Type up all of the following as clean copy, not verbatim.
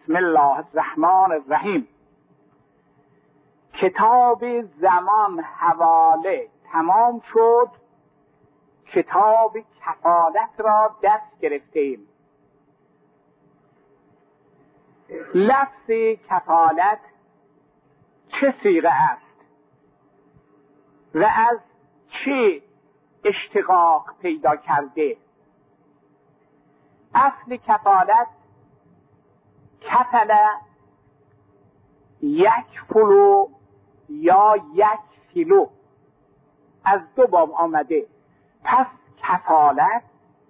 بسم الله الرحمن الرحیم. کتاب زمان حواله تمام شد، کتاب کفالت را دست گرفتیم. لفظ کفالت چه صیغه است و از چه اشتقاق پیدا کرده؟ اصل کفالت کفل یک فلو یا یک فیلو از دو باب آمده. پس کفالت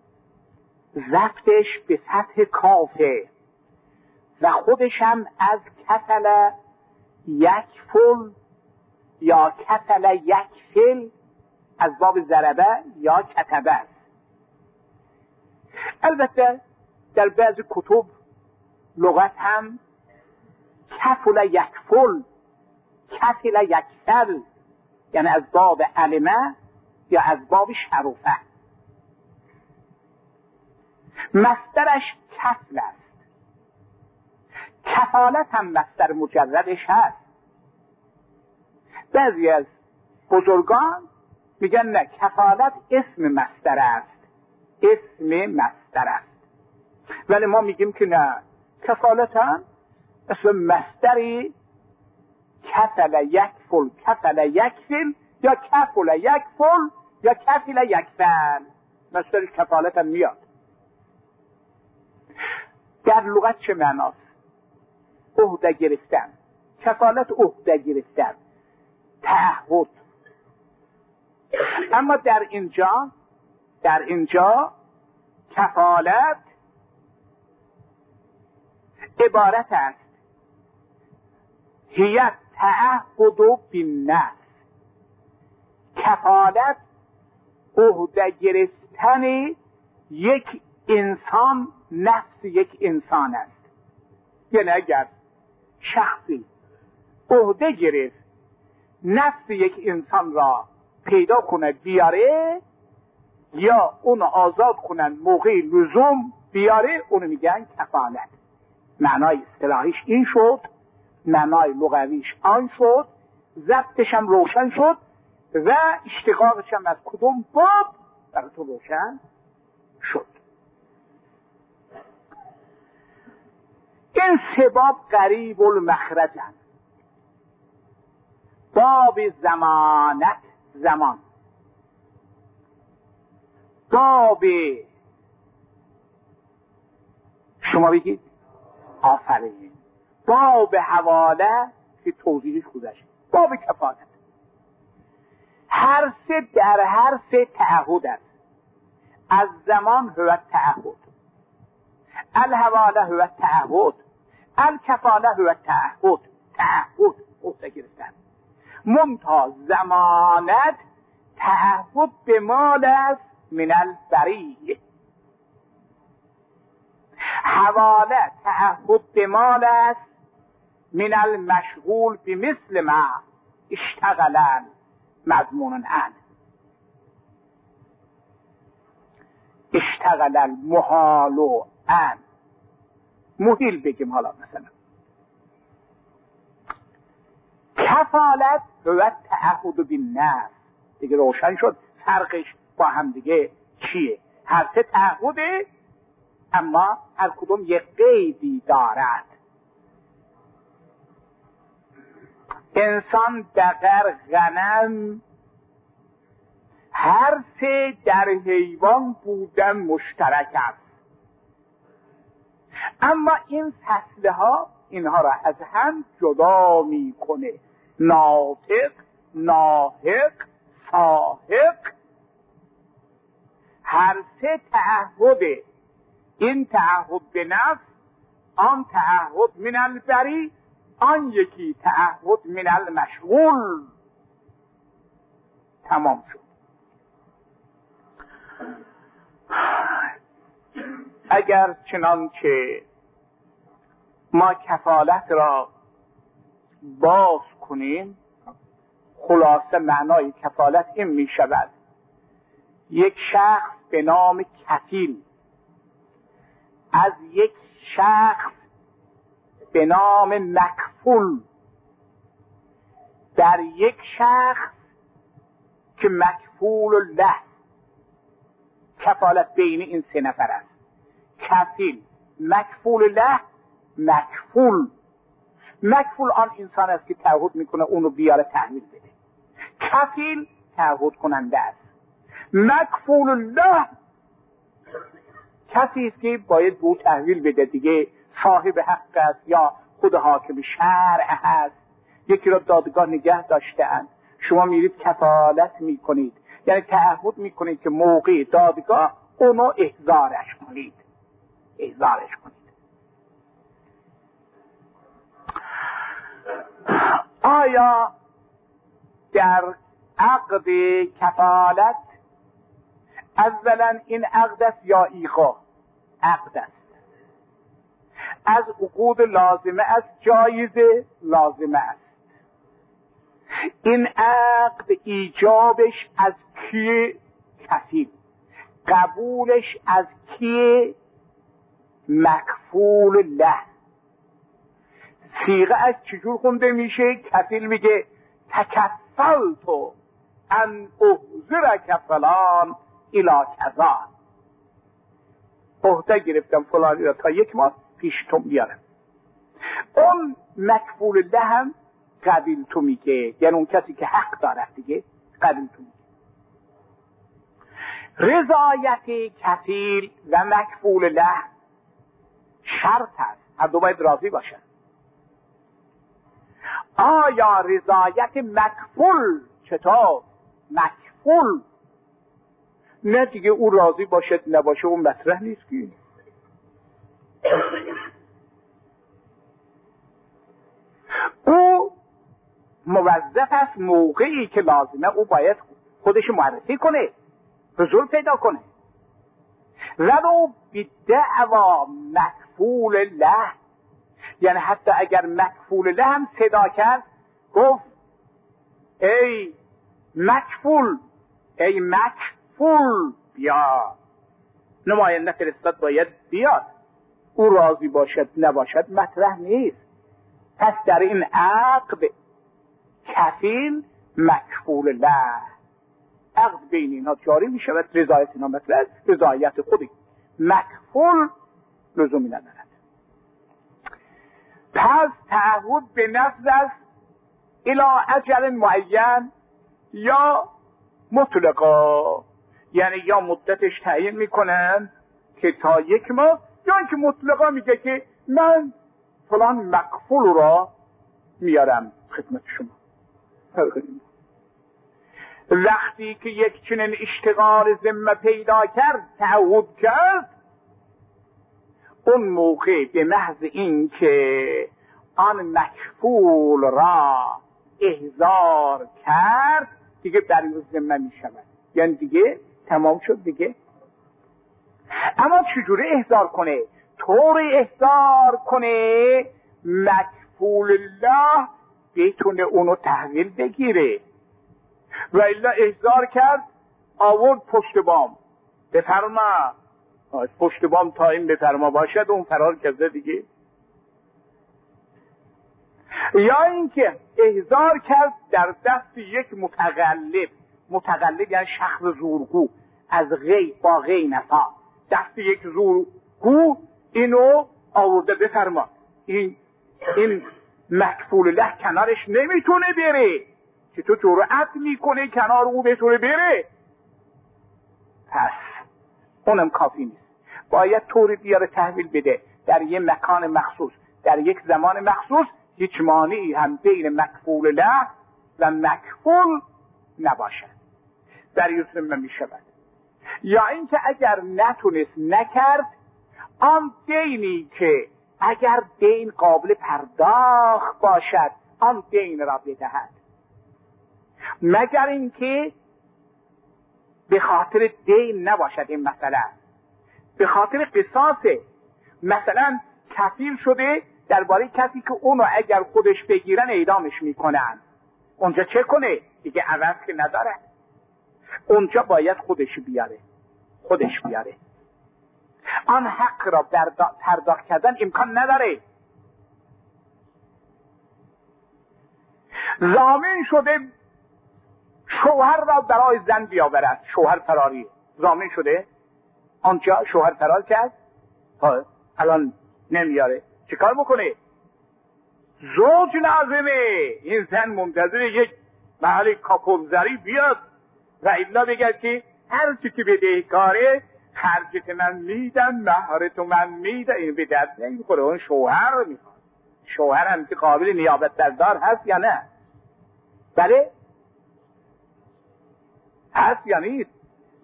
ضبطش به سطح کافه و خودش هم از کفل یک فل یا کفل یک فل از باب ضربه یا کتبه است. البته در بعضی کتب لغت هم کفل یک فل کفل یک فل، یعنی از باب علمه یا از باب شرفه. مصدرش کفل است. کفالت هم مصدر مجردش هست. بعضی از بزرگان میگن نه، کفالت اسم مصدر است، اسم مصدر است. ولی ما میگیم که نه، کفالت هم اسم مصدری کفل یک فل کفل یک فل یا کفل یک فل یا کفل یک فل، مصدر کفالت هم میاد. در لغت چه معناست؟ عهده گرفتن. کفالت عهده گرفتن، تعهد. اما در اینجا کفالت عبارت است هیت تعهد بالنفس. کفالت عهده گرفتن یک انسان، نفس یک انسان است. یعنی اگر شخصی عهده گرفت نفس یک انسان را پیدا کنه بیاره یا اونو آزاد کنن موقع لزوم بیاره، اونو میگن کفالت. معنای اصطلاحیش این شد، معنای لغویش آن شد، ضبطش هم روشن شد و اشتقاقش هم از کدوم باب برای تو روشن شد. این سه باب قریب المخرجن. باب زمانت، زمان. باب شما بگید آفرین. باب حواله که توضیحش گذشت. باب کفالت هر سه در هر سه تعهد است. از زمان هو تعهد، الحواله هو تعهد، الکفاله هو تعهد. تعهد عهده گرفتن. ممتاز زمانت تعهد به مال است من البری. حواله تعهد به مال است من المشغول بمثل ما اشتغلن مضمون ان. اشتغلن محال ان، محیل بگیم. حالا مثلا کفالت و تعهد بالنفس دیگه روشن شد فرقش با هم دیگه چیه. هر سه تعهده اما هر کدوم یک قیدی دارد. انسان، دغر، غنم، هر سه در حیوان بودن مشترک است. اما این فصله ها اینها را از هم جدا میکنه. ناطق، ناحق، ساحق، هر سه تعهده. این تعهد به نفس، آن تعهد من البری، آن یکی تعهد من المشغول. تمام شد. اگر چنانچه ما کفالت را باز کنیم، خلاصه معنای کفالت این می شود: یک شخص به نام کفیل از یک شخص به نام مکفول در یک شخص که مکفول له، کفالت بین این سه نفر است. کفیل، مکفول له، مکفول. مکفول آن انسان است که تعهد میکنه اونو بیاره تحویل بده. کفیل تعهد کننده است. مکفول له کسی است که باید او تحویل بده دیگه، صاحب حق است یا خود حاکم شرع هست. یکی را دادگاه نگه داشته‌اند، شما میرید کفالت میکنید، یعنی تعهد میکنید که موقع دادگاه اونو احضارش کنید. آیا در عقد کفالت اولا این عقد است یا ایقا؟ عقد است. از عقود لازمه است، جایزه لازمه است. این عقد ایجابش از کیه؟ کفیل. قبولش از کیه؟ مکفول له. صیغه از چجور خونده میشه؟ کفیل میگه تکفلتو ان احضرک فلان الی کذا، عهده گرفتم فلانی را تا یک ماه پیش تو بیارم. اون مکفول له هم قبیل تو میگه، یعنی اون کسی که حق داره دیگه قبیل تو میگه. رضایت کفیل و مکفول له شرط است، هر دو باید راضی باشن. آیا رضایت مکفول چطور؟ مکفول نه دیگه، او راضی باشد نباشه اون مطرح نیست که. او موظف است موقعی که لازمه او باید خودش معرفی کنه، حضور پیدا کنه. ولو بدعوا مکفول له، یعنی حتی اگر مکفول له هم صدا کرد گفت ای مکفول، ای مکفول بیا، نماینده فرستاد باید بیاد، او راضی باشد نباشد مطرح نیست. پس در این عقد کفیل مکفول له، عقد بین اینا جاری می شود، رضایت اینا مطلب، رضایت خودی مکفول لزومی ندارد. پس تعهد به نفذ است الی اجل معین یا مطلقا، یعنی یا مدتش تعیین میکنن که تا یک ماه، یا اینکه مطلقا میگه که من فلان مکفول را میارم خدمت شما. وقتی که یک چنین اشتغال ذمه پیدا کرد، تعهد کرد، اون موقع به محض این که آن مکفول را احضار کرد دیگه در ذمه می شود، یعنی دیگه تمام شد دیگه. اما چجوری احضار کنه؟ طور احضار کنه مکفول الله بتونه اونو تحویل بگیره. و الا احضار کرد آورد پشت بام، بفرما، پشت بام تا این بفرما باشد اون فرار کرده دیگه. یا اینکه احضار کرد در دست یک متغلب یعنی شخص زورگو، از غی با غی نفا، دست یک زورگو اینو آورده بفرما، این مکفول له کنارش نمیتونه بره، که تو جرأت میکنه کنار او بتونه بره؟ پس اونم کافی نیست، باید طوری بیاره تحویل بده در یک مکان مخصوص، در یک زمان مخصوص، هیچ مانعی هم بین مکفول له و مکفول نباشد، در یوسف می شود. یا اینکه اگر نتونست نکرد، آن دینی که اگر دین قابل پرداخت باشد آن دین را بدهد، مگر اینکه به خاطر دین نباشد این مسئله، به خاطر قصاصه. مثلا کفیل شده درباره کسی که اونو اگر خودش بگیرن اعدامش میکنن، اونجا چه کنه؟ دیگه عوض که نداره، اونجا باید خودش بیاره. آن حق را پرداخت کردن امکان نداره. ضامن شده شوهر را برای زن بیاورد. شوهر فراری ضامن شده، آنجا شوهر فرار کرد، الان نمیاره، چه کار بکنه؟ زوج لازمه. این زن منتظر یک محل کاپوزری بیاد و الا بگه که هر چی که بدهکاره خرجت من میدم، مهرت من میدم. این به درد نمیخوره، اون شوهر رو میخواد. شوهر هم که قابل نیابت بردار هست یا نه؟ بله هست یا نیست؟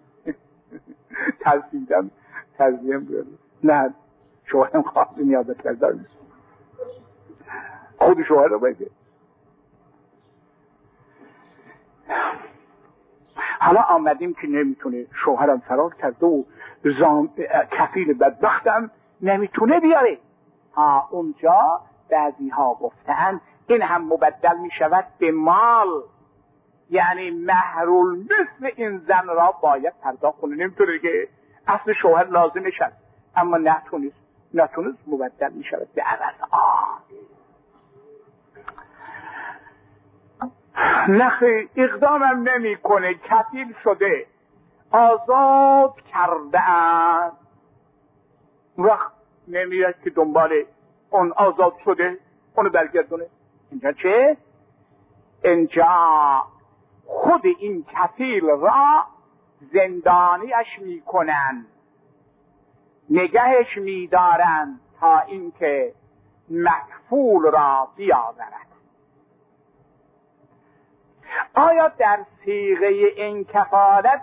تزدیم بیاد. نه، شوهرم قابل نیابت بردار نیست، خود شوهر رو بگه. حالا آمدیم که نمیتونه، شوهرم فرار کرده و کفیل بدبختم نمیتونه بیاره. اونجا بعضی ها گفتن این هم مبدل میشود به مال، یعنی مهرالمثل این زن را باید پرداخت کنه. نمیتونه که اصل شوهر لازمش هست اما نتونست مبدل میشود به عوض. نخی اقدامم نمی کنه، کفیل شده، آزاد کرده ام، وقت نمیاد که دنبال اون آزاد شده اونو برگردونه. اینجا چه؟ اینجا خود این کفیل را زندانیش میکنن، نگهش میدارن تا اینکه مکفول را بیاورد. آیا در صیغه این کفالت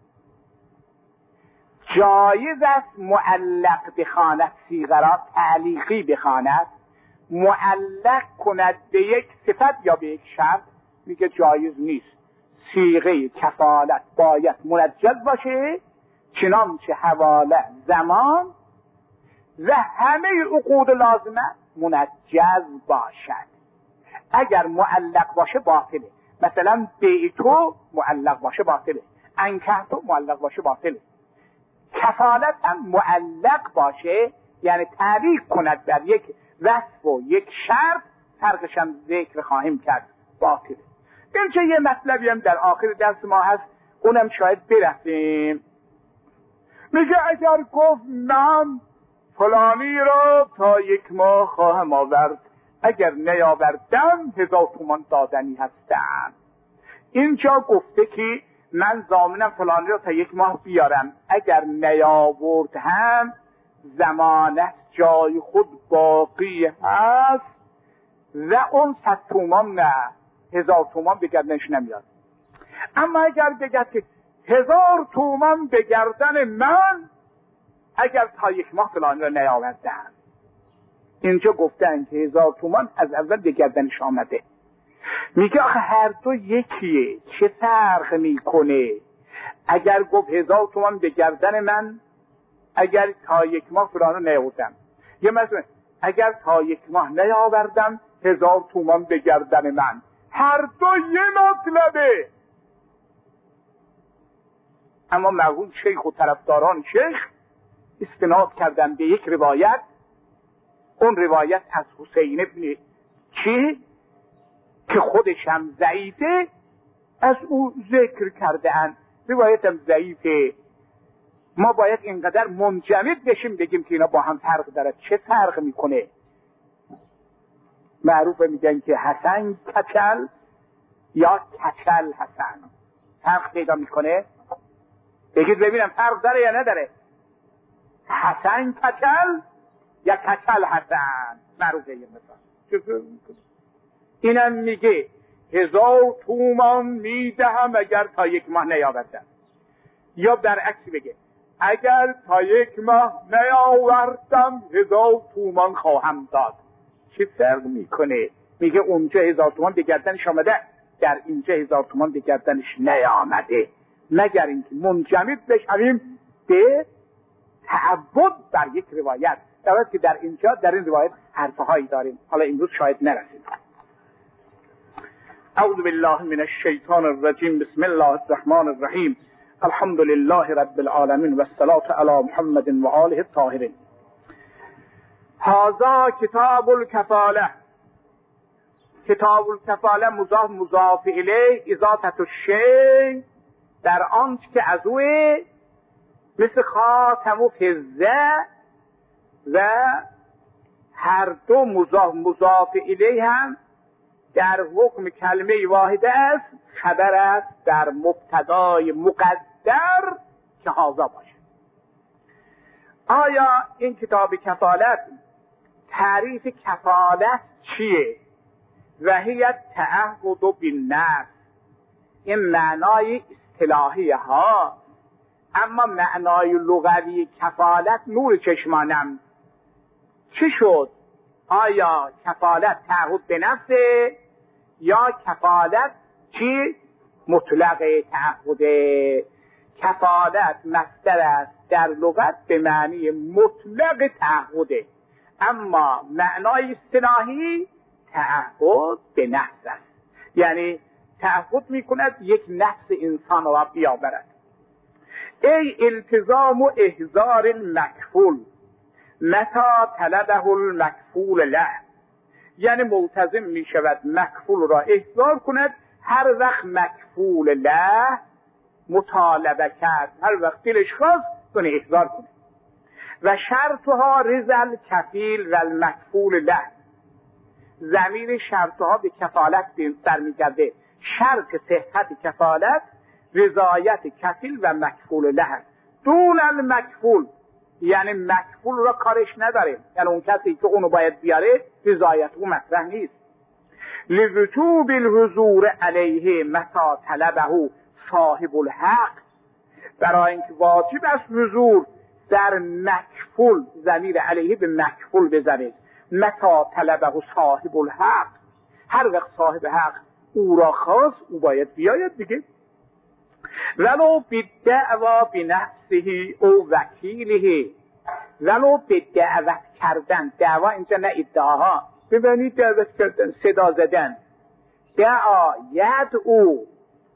جایز است معلق بخواند، صیغه را تعلیقی بخواند، معلق کند به یک صفت یا به یک شرط؟ میگه جایز نیست. صیغه کفالت باید منجز باشه، چنانچه حواله، زمان و همه عقود لازمه منجز باشد. اگر معلق باشه باطله. مثلا بیتو معلق باشه باطله، انکحتو معلق باشه باطله. کفالت هم معلق باشه یعنی تعلیق کند بر یک وصف و یک شرط، فرقش هم ذکر خواهیم کرد، باطله. اینجا یه مطلبی هم در آخر درس ما هست، اونم شاید برسیم. میگه اگر گفت من فلانی را تا 1 ماه خواهم آورد، اگر نیاوردم 1000 تومان دادنی هستم. اینجا گفته که من ضامنم فلانی را تا 1 ماه بیارم، اگر نیاورد هم ضمانت جای خود باقی هست و اون 100 تومان نه 1000 تومان به گردنش نمیاد. اما اگر بگد که 1000 تومان به گردن من اگر تا 1 ماه فلانی را نیاوردم، اینجا گفتن که 1000 تومان از اول به گردنش آمده. میگه آخه هر دو یکیه، چه فرق میکنه؟ اگر گفت 1000 تومان به گردن من اگر تا 1 ماه فلانو نیاوردم، یه مثلا اگر تا 1 ماه نیاوردم 1000 تومان به گردن من، هر دو یه مطلبه. اما مرحوم شیخ و طرفداران شیخ استناد کردن به یک روایت، اون روایت از حسین ابن چی که خودش هم ضعیفه، از او ذکر کرده اند. روایت هم ضعیفه، ما باید اینقدر منجمد بشیم بگیم که اینا با هم فرق داره. چه فرق میکنه؟ معروفه میگن که حسن کچل یا کچل حسن، فرق پیدا میکنه؟ بگید ببینم فرق داره یا نداره؟ حسن کچل یا کچل حسن، معروفه یه مثال. اینم میگه 1000 تومان میدهم اگر تا 1 ماه نیاوردم، یا برعکس بگه اگر تا 1 ماه نیاوردم 1000 تومان خواهم داد. چه فرق میکنه؟ میگه اونجا 1000 تومان به گردنش آمده، در اینجا 1000 تومان به گردنش نیامده، مگر اینکه منجمد بشویم به تعبد بر یک روایت. در که در اینجا در این روایت حرفهایی داریم، حالا امروز شاید نرسیم. اعوذ بالله من الشیطان الرجیم، بسم الله الرحمن الرحیم، الحمد لله رب العالمین و الصلاة علی محمد و آله الطاهرین. هذا کتاب الکفاله کتاب الکفاله مضاف الیه اضافه الشیء در آنچه که از اوه مثل خاتم و فضه و هر دو مضاف الیه هم در حکم کلمه واحده است، خبر است در مبتدای مقدر که هذا باشه. آیا این کتاب کفالت تعریف کفالت چیه؟ و هی تعهد بالنفس، این معنای اصطلاحی ها، اما معنای لغوی کفالت نور چشمانم. چی شد؟ آیا کفالت تعهد به نفسه یا کفالت چی؟ مطلق تعهد. کفالت مصدر است در لغت به معنی مطلق تعهد، اما معنای اصطلاحی تعهد به نفس است، یعنی تعهد میکند یک نفس انسان را بیاورد. ای التزام و احضار المکفول متا طلبه المکفول له، یعنی ملتزم می شود مکفول را احضار کند هر وقت مکفول له مطالبه کرد، هر وقت دلش خواست کنه احضار کنه. و شرطها رضا کفیل و المکفول له، ضمیر شرطها به کفالت سر میگرده. شرط صحت کفالت رضایت کفیل و مکفول له، دون المکفول یعنی مکفول را کارش نداره، یعنی اون کسی که اونو باید بیاره رضایت او مطرح نیست. لوجوب الحضور علیه متا طلبه صاحب الحق، برای اینکه واجب است حضور در مکفول، ضمیر علیه به مکفول بزنه. متا طلبه صاحب الحق، هر وقت صاحب حق او را خواست او باید بیاید دیگه. ولو بدعوا بنفسه او وکیله، ولو به دعوت کردن، دعوا اینجا نه ادعاها، ببینید دعوت کردن، صدا زدن، دعا یدعو،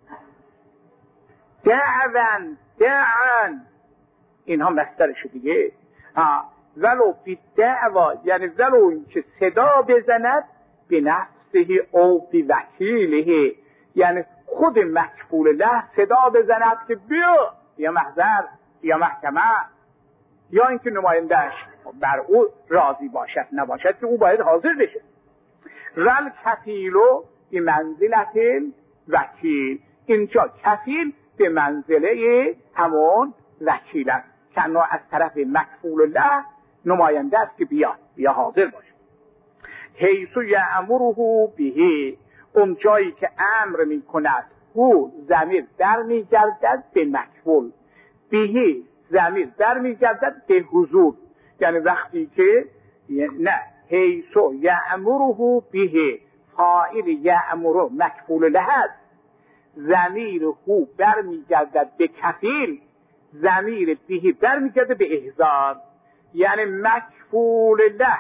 دعن اینها مصدرش دیگه. ولو بدعوا یعنی ولو اینکه صدا بزند به نفسه او بوکیله، یعنی خود مکفول له صدا بزند که بیا یا محضر یا محکمه، یا اینکه نمایندهش بر او راضی باشد نباشد که او باید حاضر بشه. ول کفیلو به منزلت وکیل، اینجا کفیل به منزله همون وکیل است که از طرف مکفول له نماینده است که بیا حاضر باشه. حیث یأمره به، اون جایی که امر می کند او ضمیر در می گردد به مکفول، به ضمیر در می گردد به حضور، یعنی وقتی که نه حیث یأمره به فاعل یأمره مکفول له است، ضمیر هو بر می گردد به کفیل، ضمیر به بر می گردد به احضار، یعنی مکفول له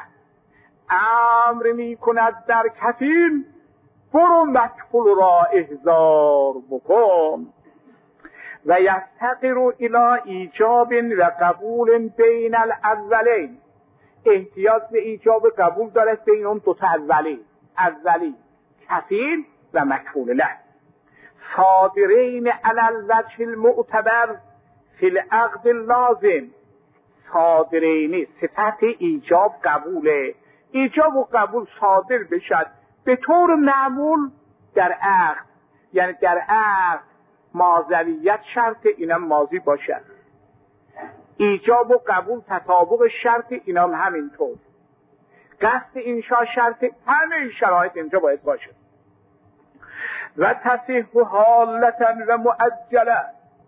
امر می کند در کفیل برو مکفول را احضار بکن. و یفتقر الی ایجاب و قبول بین الاولین، احتیاج به ایجاب و قبول دارد بین اون دو تا اولی کفیل و مکفول له، صادرین علی الوجه المعتبر فی العقد اللازم، صادرین صفت ایجاب قبوله، ایجاب و قبول صادر بشد به طور معمول در عقد، یعنی در عقد ماضویت شرط اینم ماضی باشد، ایجاب و قبول تطابق شرط اینم همینطور، قصد انشاء شرط، همه این شرایط اینجا باید باشه. و تصیح حالتا و معجله،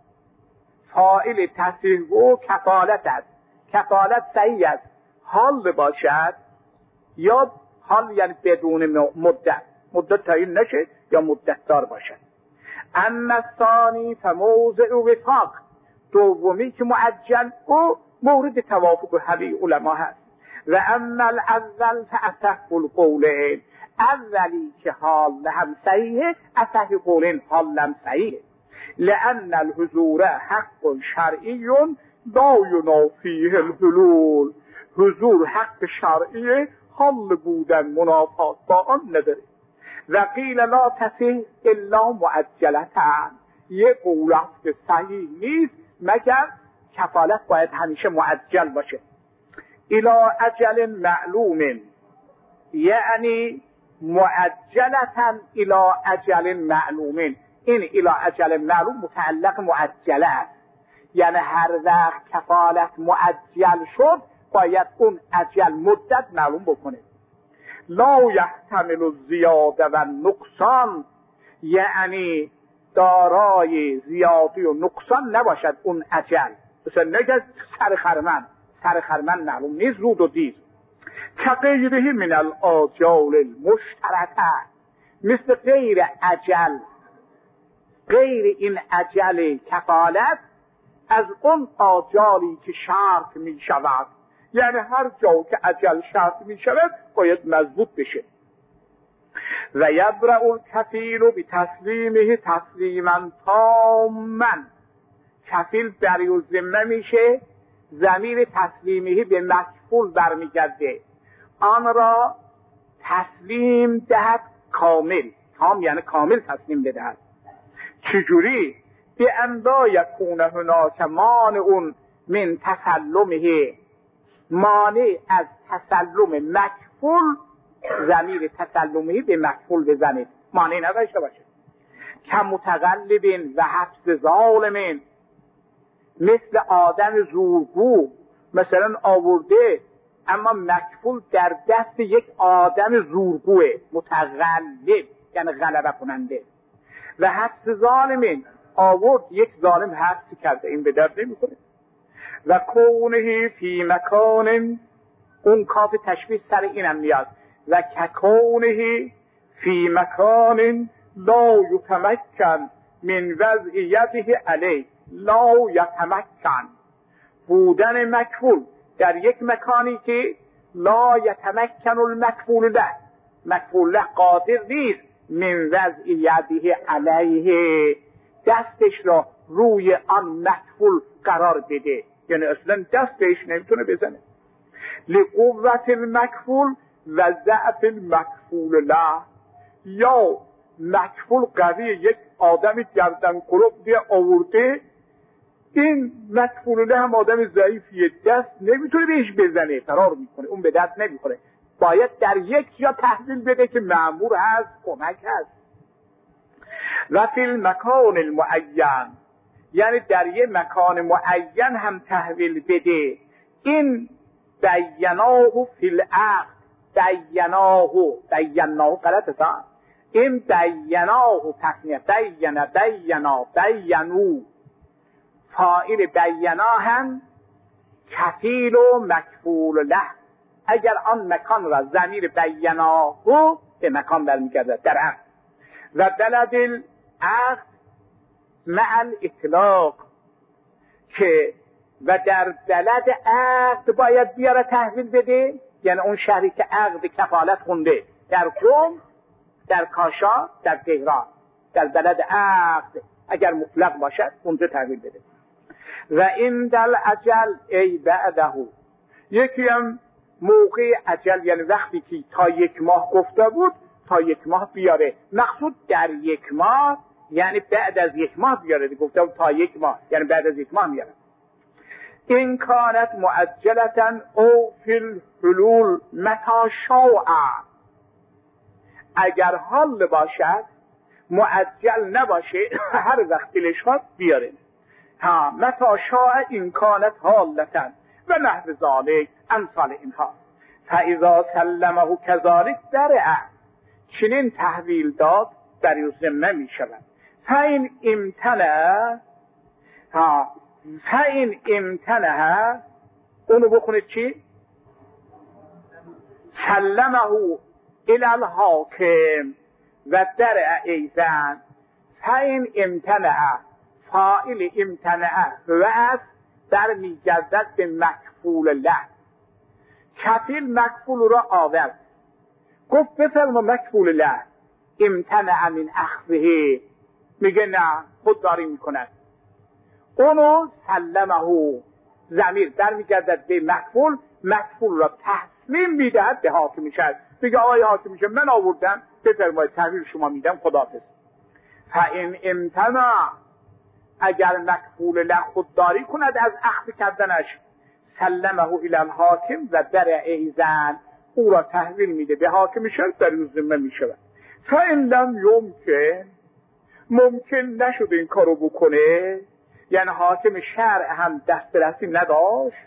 فاعل تصیح و کفالت است، کفالت صحیح است حال باشد یا حال یعنی بدون مدت تعیین نشه یا مدت دار باشد. اما ثانی فموضع وفاق، دومی که معجل و مورد توافق همه علما هست. و اما الاول فاصح القولین، اولی که حال هم صحیحه، اصح قولین حال هم صحیحه. لان الحضور حق شرعی لا ینافیه الحلول، حضور حق شرعی، حال بودن منافات با آن نداره. و قیل لا تصح الا معجلتن، یه قول است که صحیح نیست مگر کفالت باید همیشه معجل باشه. الی اجل معلوم، یعنی معجلتن الی اجل معلوم. این الی اجل معلوم متعلق معجله است، یعنی هر وقت کفالت معجل شد باید اون اجل مدت معلوم بکنه. لا یحتمل الزیاده و نقصان، یعنی دارای زیادی و نقصان نباشد اون اجل. مثلا نگه سر خرمن معلوم نیست رود و دیر. که غیره من الاجال المشترکه، مثل غیر اجل، غیر این اجل کفالت از اون آجالی که شرط می شود، یعنی هر جا که اجل شرط می شود باید مضبوط بشه. و یبرأ الکفیل بتسلیمه تسلیما تاما، کفیل بری و ذمه میشه، ضمیر تسلیمه به مکفول برمیگرده، آن را تسلیم دهد کامل، تام یعنی کامل تسلیم بدهد. چجوری؟ به اندا یکون هناک مانع من تسلمه، مانع از تسلم مکفول، ضمیر تسلمه به مکفول بزنید، مانع نداشته باشه. که متغلب و حبس ظالم، مثل آدم زورگو مثلا آورده اما مکفول در دست یک آدم زورگوه، متغلب یعنی غلبه کننده. و حبس ظالم، آورد یک ظالم حبس کرده، این به درد نمیخوره. و کونه فی مکان، اون کاف تشبیه سر اینم میاد. و ککونه فی مکان لا یتمکن من وضع یده علیه، لا یتمکن، بودن مکفول در یک مکانی که لا یتمکن المکفول له، مکفول له قادر نیست من وضع یده علیه، دستش را روی آن مکفول قرار بده، یعنی اصلا دستش نمیتونه بزنه. لقوت المکفول و ضعف المکفول له، یا مکفول قوی، یک آدم گردن کلفت آورده، این مکفول له هم آدم ضعیفیه، دست نمیتونه بهش بزنه، فرار میکنه، اون به دست نمیخوره، باید در یک جا تحویل بده که مأمور هست، کمک هست. و فی المکان المعین، یعنی در یک مکان معین هم تحویل بده. این دیناه فی العقد، دیناه غلطه تا، این دیناه تصنیه، دینو، فاعل دینا هم کفیل و مکفول له، اگر آن مکان را ضمیر دیناه به مکان برمیگردد در عقد. و بلد العقد مع الاطلاق، که و در بلد عقد باید بیاره تحویل بده، یعنی اون شهری که عقد کفالت خونده، در قم، در کاشا، در تهران، در بلد عقد اگر مطلق باشد اونجا تحویل بده. و این دل اجل ای بعده، یکی هم موقع اجل یعنی وقتی که تا 1 ماه گفته بود تا 1 ماه بیاره، مقصود در 1 ماه یعنی بعد از 1 ماه بیاره، گفته بود تا 1 ماه یعنی بعد از 1 ماه میاره. این کانت معجلتن او فی الحلول متا شاء، اگر حال باشد معجل نباشه هر وقت دلش خواست بیاره. ها متا شاء این کانت حالتن و نحو ذالک امثال اینها. فاذا سلمه کذالک درع، چنین تحویل داد در ذمه می شود. فاین امتنع، فاین امتنع، اونو بخونید چی؟ سلمه الی الحاکم و درع ایضا. فاین امتنع، فاعل امتنع و از در میگردد به مکفول له. کفیل مکفول را آورد، گفت بفرما مکفول له، امتنع من اخذه، میگه نه خودداری میکند، اونو سلمه، ضمیر در میگردد به مکفول، مکفول را تسلیم میدهد به حاکم شد، میگه آقای حاکم شد من آوردم بفرمایید تحویل شما میدم، خداحافظ. فإن امتنع، اگر مکفول له خودداری کند از اخذ کردنش، سلمه الی الحاکم و در ایزن، او را تحویل میده به حاکم شرط، در او ذمه میشود. فإن لم یمکن، ممکن نشده این کارو بکنه، یعنی حاکم شرع هم دسترسی نداشت،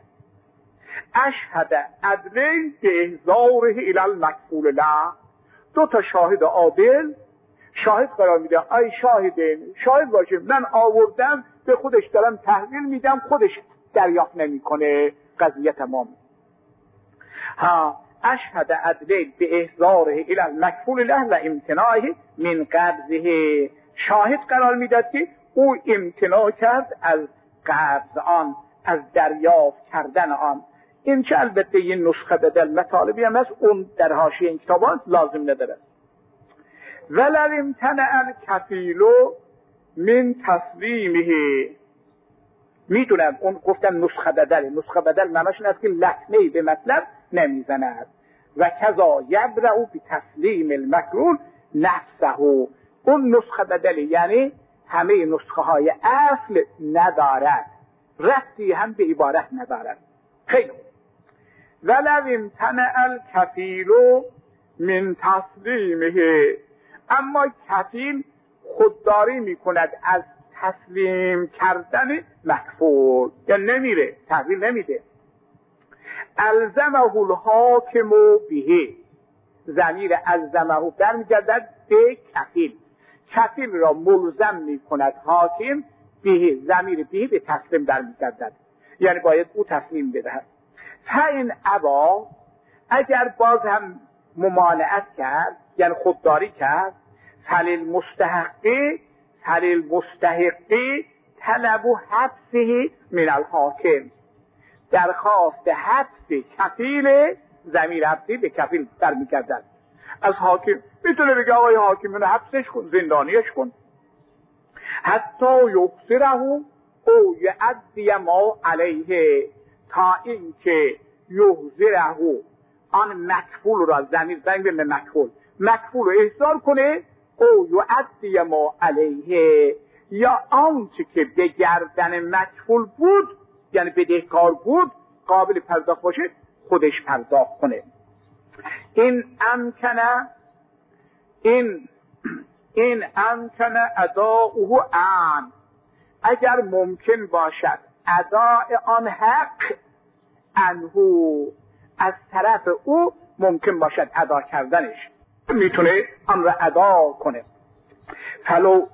اشهد عدلین به احضاره الی المکفول له، دو تا شاهد عادل شاهد قرار میده. ای شاهدین، شاهد باشه من آوردم به خودش دارم تحویل میدم، خودش دریافت نمیکنه، قضیه تمام. ها اشهد عدلین به احضاره الی المکفول له و امتناعه من قبضه، شاهد قرار میداد که او امتناع کرد از قبض آن، از دریافت کردن آن. این چه البته یه نسخه بدل مطالبی هم هست، اون در حاشیه این کتابات لازم نداره. ولو امتنع الکفیل من تسلیمه، میدونم اون گفتن نسخه بدل، نسخه بدل معناش این است که لطمه‌ای به مطلب نمیزند. و کذا یبرأ بتسلیم المکرون نفسه، اون نسخه بدل یعنی همه نسخه های اصل ندارد، ربطی هم به عبارت ندارد. خیلی ولو امتنع الکفیل من تسلیمه، اما کفیل خودداری میکند از تسلیم کردن مکفول، یا نمیره تحویل نمیده. الزمه الحاکم به، ضمیر الزمه برمیگردد به کفیل، کفیل را ملزم میکند حاکم به، ضمیر به تسلیم برمیگردد، یعنی باید او تسلیم بدهد. فإن ابا، اگر باز هم ممانعت کرد یعنی خودداری کرد، فللمستحقی طلب حبسه من الحاکم، درخواست حبس کفیل، ضمیر حبسی به کفیل برمیگردد، از حاکم میتونه بگه آقای حاکم منو حبسش کن، زندانیش کن، حتی یخسره او یعدی ما علیه، تا اینکه یحضره آن مکفول را، ضمیر زنگ به مکفول رو احضار کنه، او یعدی ما علیه، یا آنچه که به گردن مکفول بود یعنی بدهکار بود قابل پرداخت باشه خودش پرداخت کنه. این امکنه اداؤه عن، اگر ممکن باشد اداء آن حق انهو، از طرف او ممکن باشد ادا کردنش، میتونه آن را ادا کنه. فلو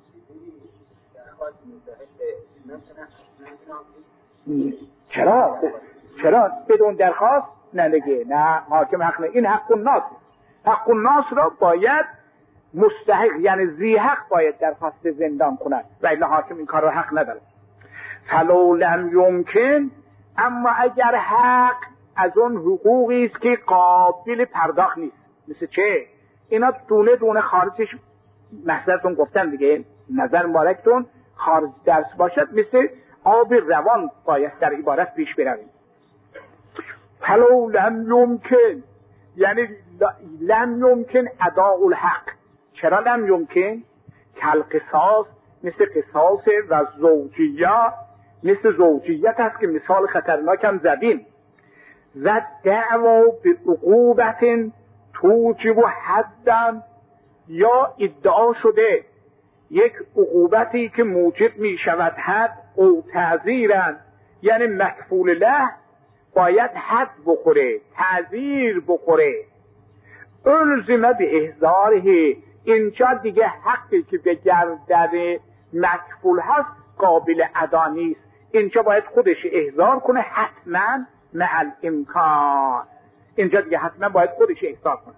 چرا بدون درخواست نگه، نه حاکم حق نه، این حق الناس را باید مستحق یعنی ذی حق باید درخواست زندان کند، و الا حاکم این کار را حق نداره. فلو لم یمکن، اما اگر حق از اون حقوقی است که قابل پرداخت نیست، مثل چه؟ اینا دونه دونه خارجش محضرتون گفتم دیگه، نظر مبارکتون خارج درس باشد، مثل آب روان باید در عبارت پیش برویم. فلو لم یمکن یعنی لم یمکن اداء الحق، چرا لم یمکن؟ کل قصاص، مثل قصاص، و زوجیه، مثل زوجیت هست که مثال خطرناک هم زدیم. و دعوا به عقوبت توجب حدن، یا ادعا شده یک عقوبتی که موجب می شود حد، او تعزیرن یعنی مکفول له باید حد بخوره، تعزیر بخوره. الزمه به احضاره، اینجا دیگه حقی که به گردن مکفول هست قابل ادا نیست، اینجا باید خودش احضار کنه، حتما مع الامکان، اینجا دیگه حتما باید خودش احضار کنه.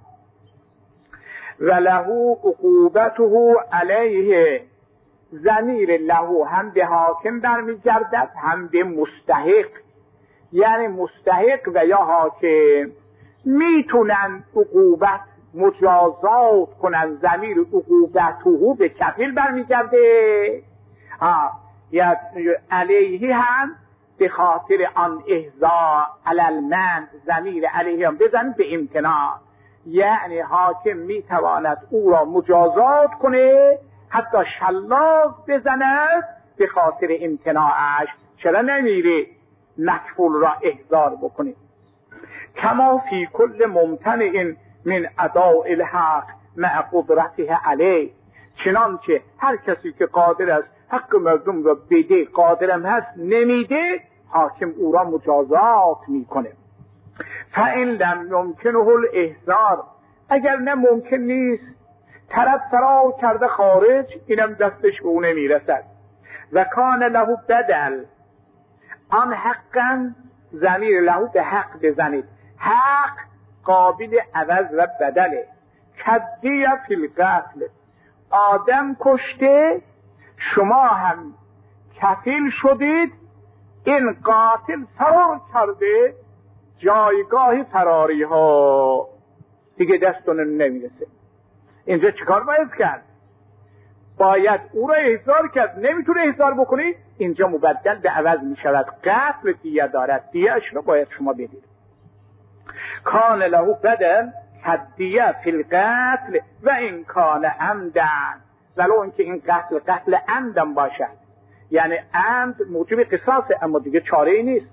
وله عقوبته علیه، ضمیر له هم به حاکم برمیگردد هم به مستحق، یعنی مستحق و یا حاکم میتونن عقوبت مجازات کنن، ضمیر عقوبته به کفیل برمیگرده، یا علیه هم به خاطر آن احضار علی المنع، ضمیر علیه هم بزن به امتناع، یعنی حاکم میتواند او را مجازات کنه، حتی شلاق بزند به خاطر امتناعش. چرا نمیره مکفول را احضار بکنه؟ کما فی کل ممتنع من اداء الحق مع قدرته علیه، چنانچه هر کسی که قادر است حق مردم را بده، قادرم هست نمیده، حاکم او را مجازات میکنه. فإن لم یمکنه الاحضار، اگر نه ممکن نیست، طرف فرار کرده خارج، اینم دستش به او نمیرسد. و کان له بدل، آن حقا ضمیر له به حق بزنید، حق قابل عوض و بدله. کدیه فی القتل، آدم کشته، شما هم کفیل شدید، این قاتل فرار کرده، جایگاه فراری ها دیگه دستون نمیرسه. اینجا چیکار باید کرد؟ باید او را احضار کرد. نمیتونه احضار بکنی، اینجا مبدل به عوض میشود. قتل دیه دارد، دیهش را باید شما بدید. کان له بدل حدیه فی القتل و این کان عمدن، ولو اینکه این قتل عمدن باشد، یعنی عمد موجب قصاصه، اما دیگه چاره ای نیست.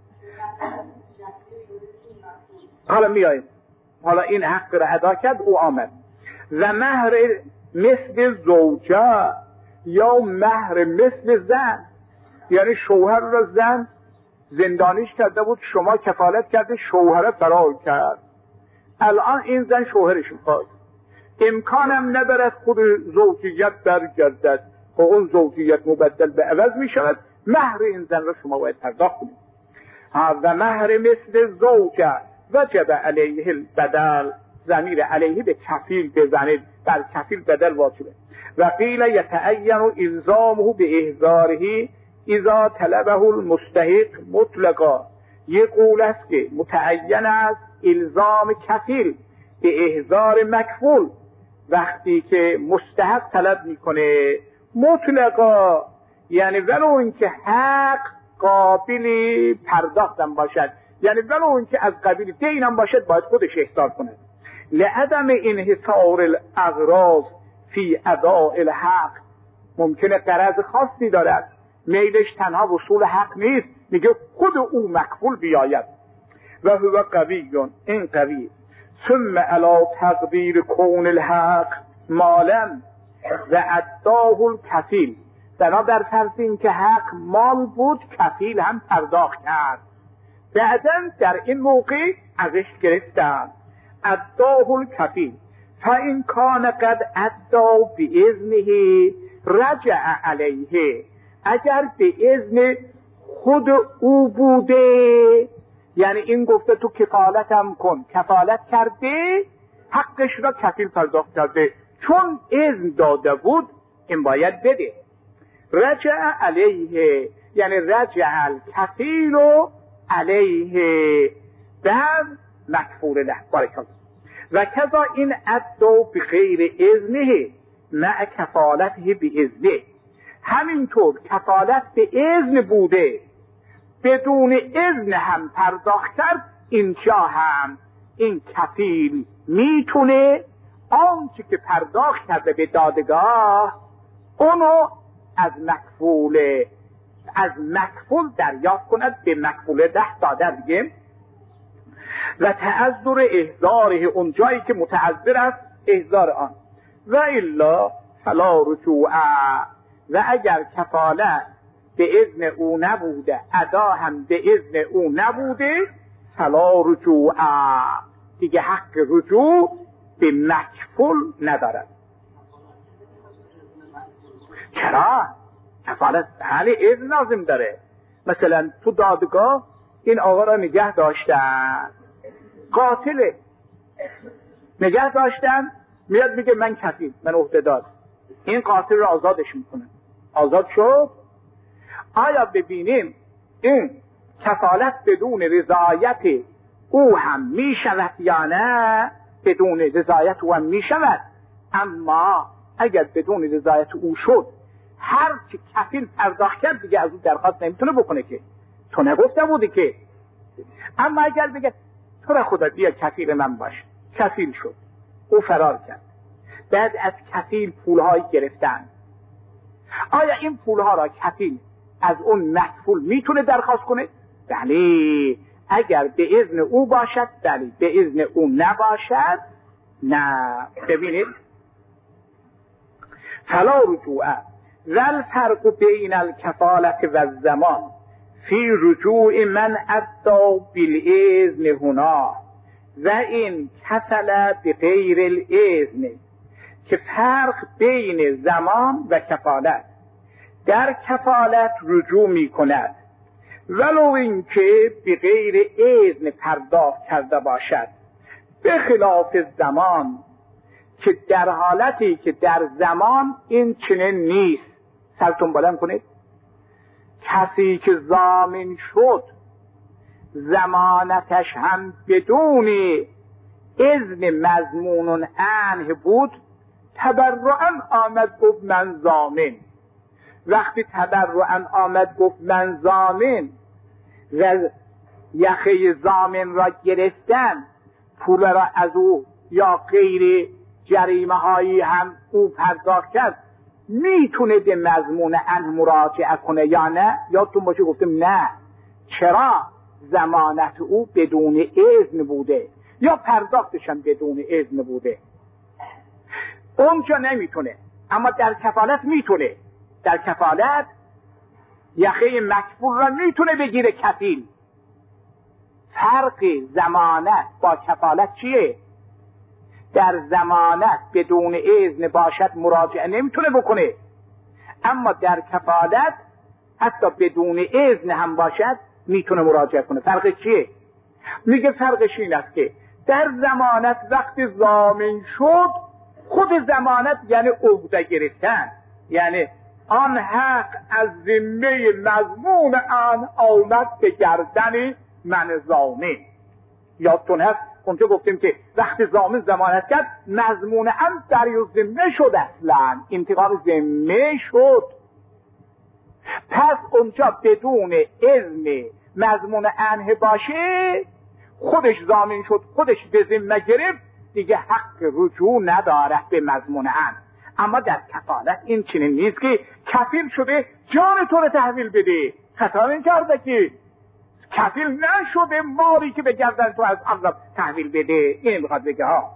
حالا میاییم، حالا این حق را ادا کرد، او آمد. و مهر مثل زوجه، یا مهر مثل زن، یعنی شوهر را زن زندانیش کرده بود، شما کفالت کرده، شوهر فرار کرد، الان این زن شوهرش میخواد، امکانم ندارد خود زوجیت برگردد، خب اون زوجیت مبدل به عوض میشود، مهر این زن را شما باید پرداخت کنید. و مهر مثل زوجه وجب علیه البدل، ضمیر علیه به کفیل بزنید، بر کفیل بدل واجبه. و قیل یتعین الزامه به احضاره اذا طلبه المستحق مطلقا، یک قول است که متعین است الزام کفیل به احضار مکفول وقتی که مستحق طلب میکنه مطلقا، یعنی ولو اینکه حق قابلی پرداختن باشد، یعنی ولو اینکه از قبیل دینم باشد، باید خودش احضار کنه. لعدم انحصار الاغراض فی اداء الحق، ممکنه غرض خاصی دارد، میلش تنها وصول حق نیست، میگه خود او مکفول بیاید. و هو قوی، این قوی. ثم علی تقدیر کون الحق مالم و اداه الکفیل، بنا بر فرض این که حق مال بود، کفیل هم پرداخت کرد، بعداً در این موقع ازش گرفتن اداه الکفیل. فإن کان قد ادا باذنه رجع علیه، اگر به اذن خود او بوده، یعنی این گفته تو کفالتم کن، کفالت کرده، حقش را کفیل پرداخت کرده، چون اذن داده بود این باید بده. رجع علیه یعنی رجع الکفیل علیه در مکفول له. بارک الله. و کذا این ادا بغیر اذنه مع کفالته باذنه، همینطور کفالت به اذن بوده، بدون اذن هم پرداخت کرد، اینجا هم این کفیل میتونه آنچه که پرداخت کرده به دادگاه اونو از مکفول دریافت کند، به مکفول ده داده دیگه. و تعذر احضاره، اون جایی که متعذر است احضار آن. و الا فلا رجوع، و اگر کفالت به اذن او نبوده، ادا هم به اذن او نبوده، فلا رجوع، دیگه حق رجوع به مکفول ندارد. چرا؟ کفالت حالی اذن لازم داره. مثلا تو دادگاه این آقا را نگه داشتن، قاتله، نگه داشتن، میاد میگه من کفیل، من عهده‌دار، این قاتل را آزادش میکنه، آزاد شد. آیا ببینیم این کفالت بدون رضایت او هم میشود یا نه؟ بدون رضایت او هم میشود، اما اگر بدون رضایت او شد، هر چی کفیل پرداخت کرد دیگه از او درخواست نمیتونه بکنه که تو نگفته بودی که. اما اگر بگه تو را خدا بیا کفیل من باش، کفیل شد، او فرار کرد، بعد از کفیل پولهایی گرفتن. آیا این پولها را کفیل از اون مکفول میتونه درخواست کنه؟ بله، اگر به اذن او باشد بله، به اذن او نباشد نه. ببینید فلا رجوع ول فرق بین الکفالت و الزمان فی رجوع من ادعا بالاذن هنا و این کفل بغیر الاذن، که فرق بین زمان و کفالت. در کفالت رجوع می کند ولو اینکه بغیر اذن پرداخت کرده باشد، به خلاف زمان که در حالتی که در زمان این چنین نیست. سرتون بلند کنید. کسی که ضامن شد ضمانتش هم بدون اذن مضمون عنه بود، تبرعاً آمد گفت من ضامن. وقتی تبرعاً آمد گفت من ضامن و یخه ضامن را گرفتن، پول را از او یا غیر جریمه هایی هم او پرداخت کرد، میتونه به مضمون عنه مراجعه کنه یا نه؟ یادتون باشه گفتم نه. چرا؟ ضمانت او بدون اذن بوده یا پرداختش هم بدون اذن بوده. اونجا نمیتونه، اما در کفالت میتونه. در کفالت یخه مکفول را میتونه بگیره کفیل. فرق ضمانت با کفالت چیه؟ در ضمانت بدون اذن باشد مراجعه نمیتونه بکنه، اما در کفالت حتی بدون اذن هم باشد میتونه مراجعه کنه. فرقش چیه؟ میگه فرقش این است که در ضمانت وقتی ضامن شد، خود ضمانت یعنی عهده گرفتن، یعنی آن حق از ذمه مضمون آن آمد به گردن من ضامن. یادتون هست اونجا گفتیم که وقتی ضامن ضمانت کرد، مضمون آن در ذمه شد، اصلا انتقال ذمه شد. پس اونجا بدون اذن مضمون عنه باشه، خودش ضامن شد، خودش به ذمه گرفت، دیگه حق رجوع ندارد به مضمون عنه. اما در کفالت این چنین نیست که کفیل شده جان تو رو تحویل بده. خطا نکرده که کفیل نشده ماری که به گردن تو از آن تحویل بده. این میخواد بگه ها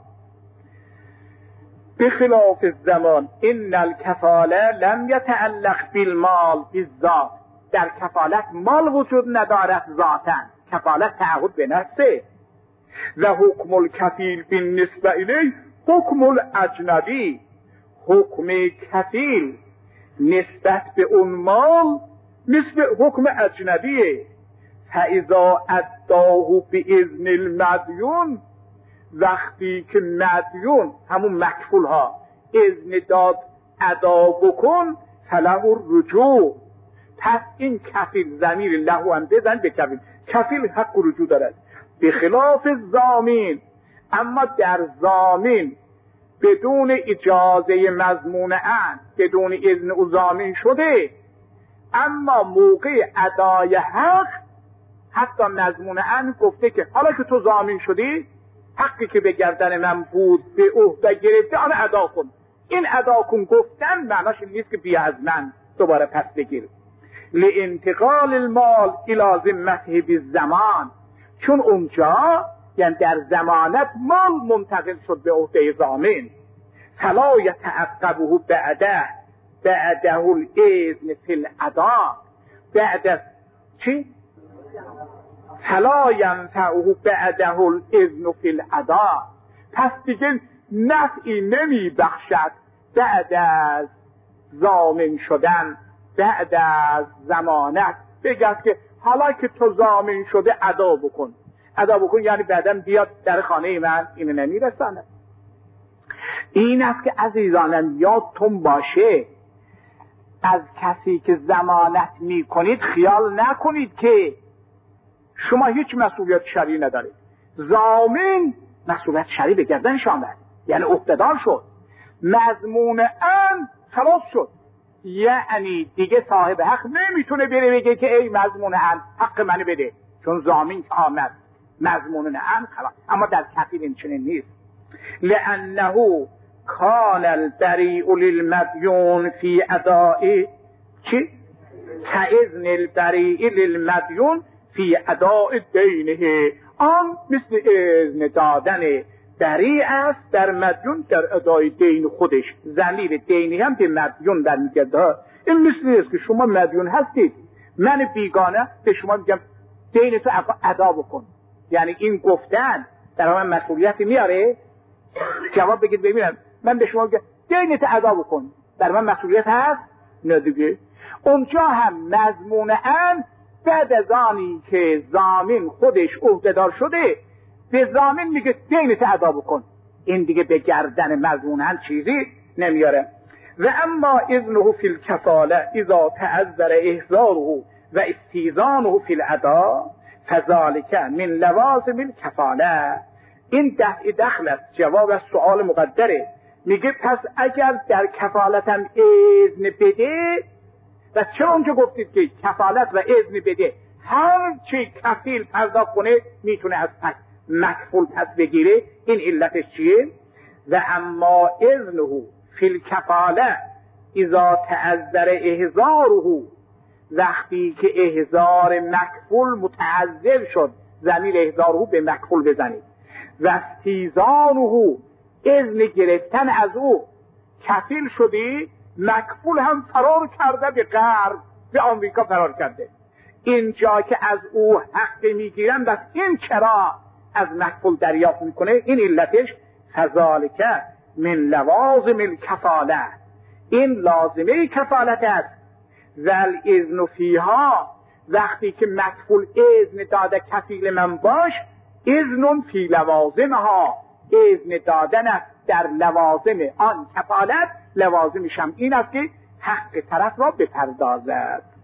بخلاف الزمان ان الکفاله لم یتعلق بالمال بالذات. در کفالت مال وجود ندارد ذاتا، کفالت تعهد به نفسه. و حکم الکفیل بالنسبه الیه حکم الاجنبی. حکم کفیل نسبت به اون مال مثل حکم اجنبیه. فاذا اداه باذن المدیون، وقتی که مدیون همون مکفول ها اذن داد ادا بکن، فله الرجوع. پس این کفیل ضمیر له هم بزن به کفیل، کفیل حق رجوع دارد. به خلاف ضامن، اما در ضامن بدون اجازه مضمون عنه، بدون اذن او ضامن شده، اما موقع ادای حق حتی مضمون عنه گفته که حالا که تو ضامن شدی، حقی که به گردن من بود به عهده گرفته، آن ادا کن. این ادا کن گفتن معناش نیست که بیا از من دوباره پس بگیر. لانتقال المال الی ذمته بالزمان، چون اونجا یعنی در ضمانت مال منتقل شد به عهده ضامن. فلا یتعقبه بعده الاذن فی الادا. بعد چی؟ فلا ینفعه بعده الاذن فی الادا. پس دیگه نفعی نمی بخشد بعد از ضامن شدن، بعد از ضمانت بگه که حالا که تو ضامن شده ادا بکن. ادا بکن یعنی بعدم بیاد در خانه من اینو نمیرسانه. این است که عزیزانم یادتون باشه، از کسی که ضمانت میکنید خیال نکنید که شما هیچ مسئولیت شرعی ندارید. ضامن مسئولیت شرعی به گردنش آمد، یعنی عهده‌دار شد، مضمون عنه خلاص شد، یعنی دیگه صاحب حق نمیتونه بره بگه که ای مضمون عنه حق منو بده، چون ضامن آمد مضمون عنه خلاص. اما در کفیل این چنین نیست. لانه کان البریء للمدیون فی اداء چی؟ کاذن البریء للمدیون فی اداء دینه. آن مثل اذن دادن بریء است در مدیون در ادای دین خودش. ضمیر دینی هم به مدیون برمیگرده. این مثل است که شما مدیون هستید، من بیگانه به شما میگم دین تو ادا بکن. یعنی این گفتن در من مسئولیتی میاره؟ جواب بگید ببینم. من به شما میگم دین تو ادا بکن، در من مسئولیت هست؟ نه دیگه. اونجا هم مضموناً بعد از آنی که ضامن خودش عهده‌دار شده به ضامن میگه دین تو ادا بکن. این دیگه به گردن مضموناً چیزی نمیاره. و اما اذنه فی الکفاله اذا تعذر احضاره و استیذانه فی الاداء فذلک من لوازم الکفاله. این دخل است، جواب از سؤال مقدره. میگه پس اگر در کفالتم اذن بده، و چرا اونجا گفتید که کفالت و اذن بده هر چی کفیل پرداخت کنه میتونه از مکفول پس بگیره؟ این علتش چیه؟ و اما اذنه فی الکفاله اذا تعذر احضاره، وقتی که احضار مکفول متعذر شد، ضمیر احضاره به مکفول بزنید، و استیذانه اذن گرفتن از او، کفیل شدی مکفول هم فرار کرده به غرب، به آمریکا فرار کرده، اینجا که از او حق میگیرن بس این چرا از مکفول دریافت میکنه؟ این علتش فذالک من لوازم الکفاله، این لازمه کفالت است. ول اذن فیها، وقتی که مکفول اذن داده کفیل من باش، اذن فی لوازمها، اذن دادن است در لوازم آن کفالت. لوازمش هم این است که حق طرف را بپردازد.